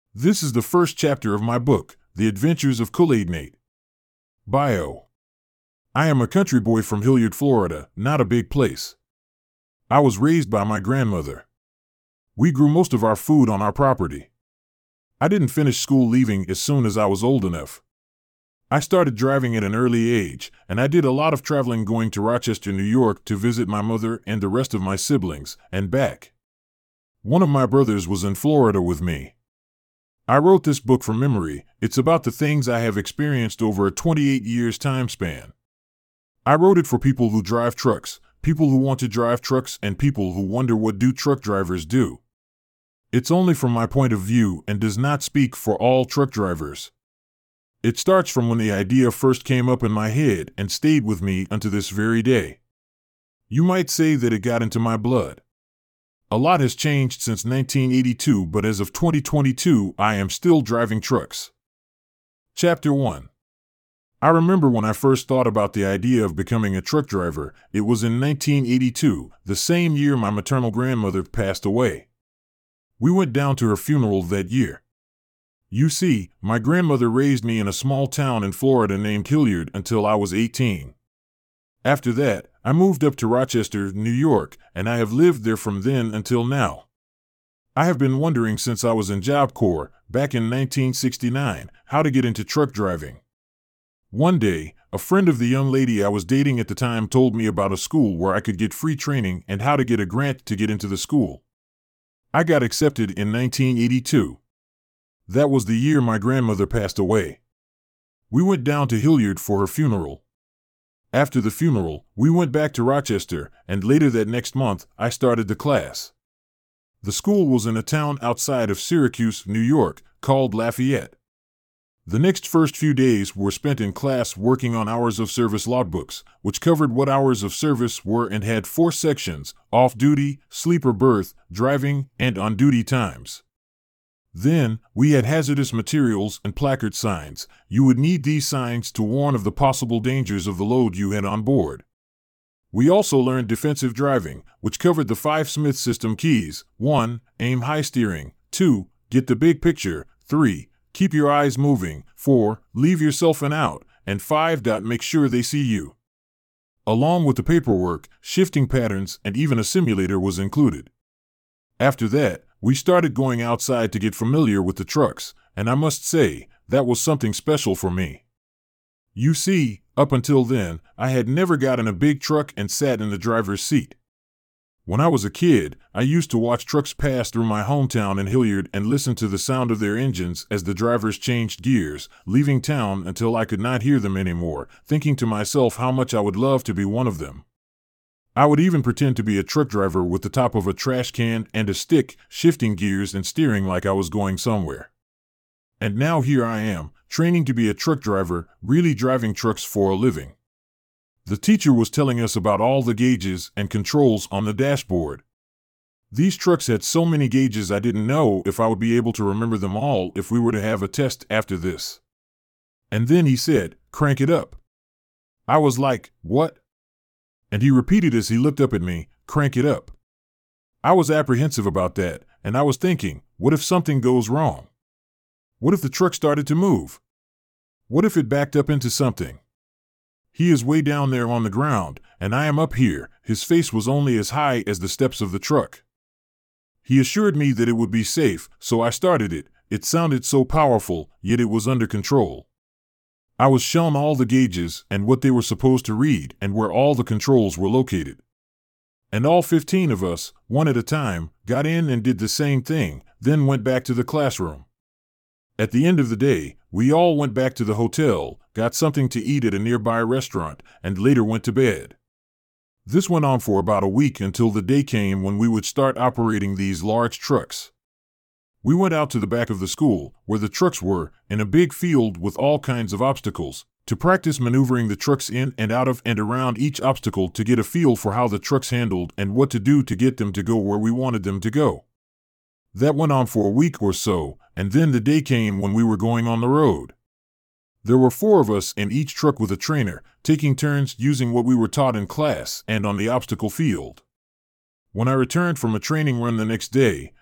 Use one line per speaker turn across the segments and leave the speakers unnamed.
This is the first chapter of my book, The Adventures of Kool-Aid Nate. Bio. I am a country boy from Hilliard, Florida, not a big place. I was raised by my grandmother. We grew most of our food on our property. I didn't finish school leaving as soon as I was old enough. I started driving at an early age, and I did a lot of traveling going to Rochester, New York to visit my mother and the rest of my siblings, and back. One of my brothers was in Florida with me. I wrote this book from memory. It's about the things I have experienced over a 28 years time span. I wrote it for people who drive trucks, people who want to drive trucks, and people who wonder what do truck drivers do. It's only from my point of view and does not speak for all truck drivers. It starts from when the idea first came up in my head and stayed with me unto this very day. You might say that it got into my blood. A lot has changed since 1982, but as of 2022, I am still driving trucks. Chapter 1. I remember when I first thought about the idea of becoming a truck driver. It was in 1982, the same year my maternal grandmother passed away. We went down to her funeral that year. You see, my grandmother raised me in a small town in Florida named Hilliard until I was 18. After that, I moved up to Rochester, New York, and I have lived there from then until now. I have been wondering since I was in Job Corps, back in 1969, how to get into truck driving. One day, a friend of the young lady I was dating at the time told me about a school where I could get free training and how to get a grant to get into the school. I got accepted in 1982. That was the year my grandmother passed away. We went down to Hilliard for her funeral. After the funeral, we went back to Rochester, and later that next month, I started the class. The school was in a town outside of Syracuse, New York, called Lafayette. The next first few days were spent in class working on hours of service logbooks, which covered what hours of service were and had 4 sections: off-duty, sleeper berth, driving, and on-duty times. Then, we had hazardous materials and placard signs. You would need these signs to warn of the possible dangers of the load you had on board. We also learned defensive driving, which covered the 5 Smith system keys: 1. Aim high steering; 2. Get the big picture; 3. Keep your eyes moving; 4. Leave yourself an out; and 5. Make sure they see you. Along with the paperwork, shifting patterns, and even a simulator was included. After that, we started going outside to get familiar with the trucks, and I must say, that was something special for me. You see, up until then, I had never gotten a big truck and sat in the driver's seat. When I was a kid, I used to watch trucks pass through my hometown in Hilliard and listen to the sound of their engines as the drivers changed gears, leaving town until I could not hear them anymore, thinking to myself how much I would love to be one of them. I would even pretend to be a truck driver with the top of a trash can and a stick, shifting gears and steering like I was going somewhere. And now here I am, training to be a truck driver, really driving trucks for a living. The teacher was telling us about all the gauges and controls on the dashboard. These trucks had so many gauges I didn't know if I would be able to remember them all if we were to have a test after this. And then he said, "Crank it up." I was like, "What?" And he repeated as he looked up at me, "Crank it up." I was apprehensive about that, and I was thinking, what if something goes wrong? What if the truck started to move? What if it backed up into something? He is way down there on the ground, and I am up here. His face was only as high as the steps of the truck. He assured me that it would be safe, so I started it. It sounded so powerful, yet it was under control. I was shown all the gauges and what they were supposed to read and where all the controls were located. And all 15 of us, one at a time, got in and did the same thing, then went back to the classroom. At the end of the day, we all went back to the hotel, got something to eat at a nearby restaurant, and later went to bed. This went on for about a week until the day came when we would start operating these large trucks. We went out to the back of the school, where the trucks were, in a big field with all kinds of obstacles, to practice maneuvering the trucks in and out of and around each obstacle to get a feel for how the trucks handled and what to do to get them to go where we wanted them to go. That went on for a week or so, and then the day came when we were going on the road. There were 4 of us in each truck with a trainer, taking turns using what we were taught in class and on the obstacle field. When I returned from a training run the next day,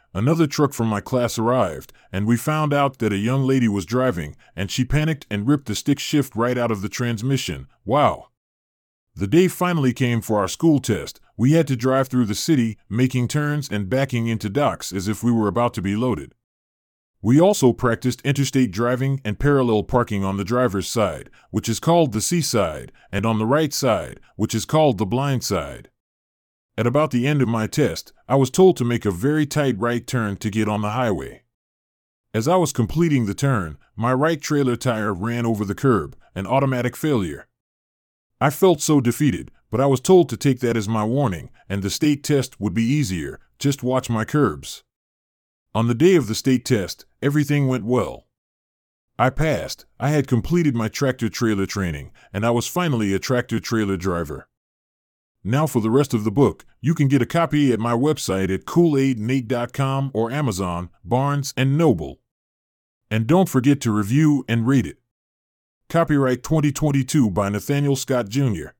another truck from my class arrived, and we found out that a young lady was driving, and she panicked and ripped the stick shift right out of the transmission. Wow! The day finally came for our school test. We had to drive through the city, making turns and backing into docks as if we were about to be loaded. We also practiced interstate driving and parallel parking on the driver's side, which is called the C side, and on the right side, which is called the blind side. At about the end of my test, I was told to make a very tight right turn to get on the highway. As I was completing the turn, my right trailer tire ran over the curb, an automatic failure. I felt so defeated, but I was told to take that as my warning, and the state test would be easier, just watch my curbs. On the day of the state test, everything went well. I passed, I had completed my tractor-trailer training, and I was finally a tractor-trailer driver. Now for the rest of the book, you can get a copy at my website at kool-aidnate.com or Amazon, Barnes & Noble. And don't forget to review and rate it. Copyright 2022 by Nathaniel Scott Jr.